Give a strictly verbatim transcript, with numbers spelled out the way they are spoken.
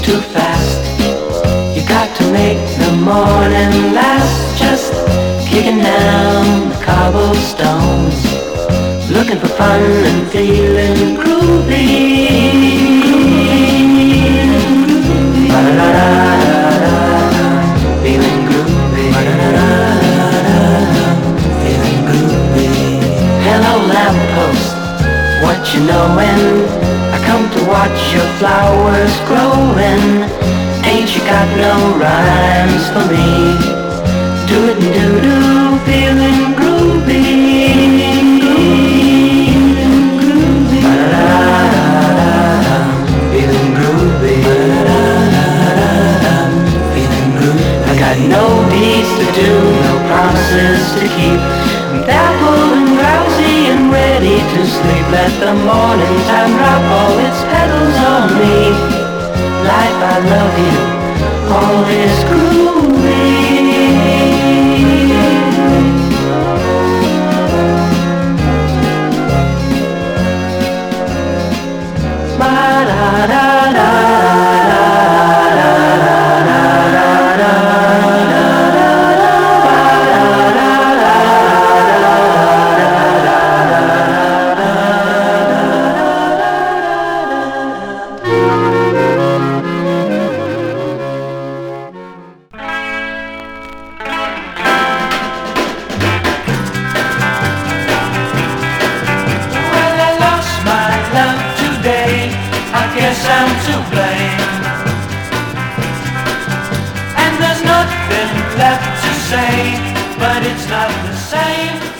too fast. You got to make the morning last. Just kicking down the cobblestones, looking for fun and feeling groovy. Feeling groovy. Feeling groovy. Hello lamppost, what you knowin'? I come to watch your flowers growin'. Ain't you got no rhymes for me? Do it and do do, feeling groovy. Groovy. Feeling groovy. Feeling groovy. I got no deeds to do, no promises to keep. I'm dappled and drowsy and ready to sleep. Let the morning time drop all its petals on me. Life, I love you, all is groovy. Guess I'm to blame, and there's nothing left to say, but it's not the same.